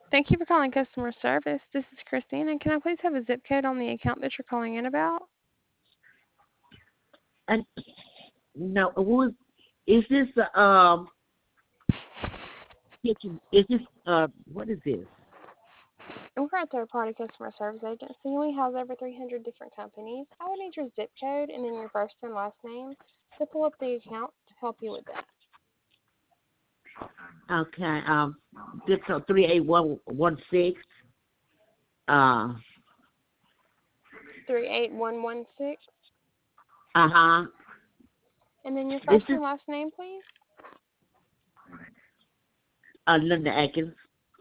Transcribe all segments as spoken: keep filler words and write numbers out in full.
Thank you for calling customer service. This is Christina. Can I please have a zip code on the account that you're calling in about? And no, who is this? Uh, um, kitchen? Is this uh? What is this? We're a third party customer service agency. We house over three hundred different companies. I would need your zip code and then your first and last name to pull up the account to help you with that. Okay. Um, this uh, three eight one one six. Uh. three eight one one six. Uh huh. And then your This first is and last name, please. uh Linda Atkins.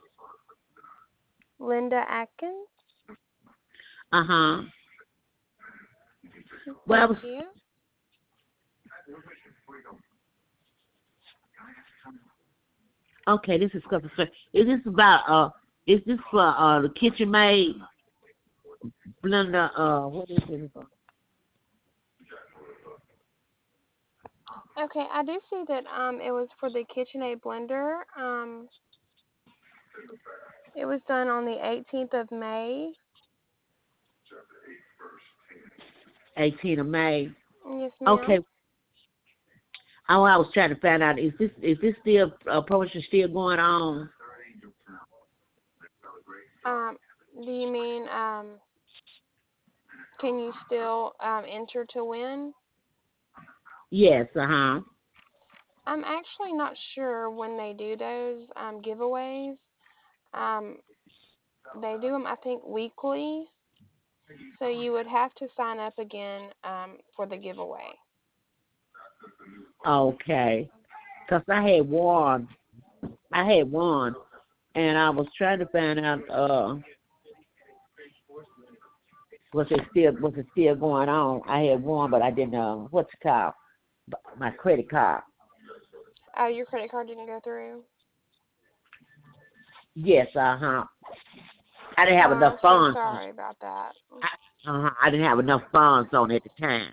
Linda Atkins. Uh huh. Thank Well, you. okay. This is customer service. Is this about uh? Is this for uh the kitchen maid? Blender? Uh, what is it? Okay, I do see that um it was for the KitchenAid blender. Um, it was done on the eighteenth of May. Eighteen of May. Yes, Okay. ma'am. All I was trying to find out is this is this still uh, promotion still going on? Um, do you mean um can you still um enter to win? Yes. Uh huh. I'm actually not sure when they do those um giveaways. Um, they do them I think weekly, so you would have to sign up again um for the giveaway. Okay. Cause I had one. I had one, and I was trying to find out uh was it still was it still going on? I had one, but I didn't know what's it called. My credit card. Oh, your credit card didn't go through. Yes. Uh huh. I didn't Oh, have enough I'm so funds on it. sorry about that. I, uh-huh, I didn't have enough funds on it at the time.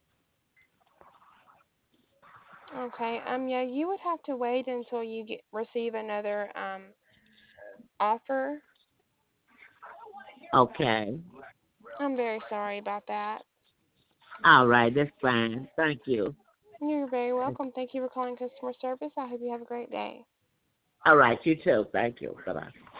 Okay. Um. Yeah, you would have to wait until you get receive another um offer. Okay. I'm very sorry about that. All right. That's fine. Thank you. You're very welcome. Thank you for calling customer service. I hope you have a great day. All right. You too. Thank you. Bye bye.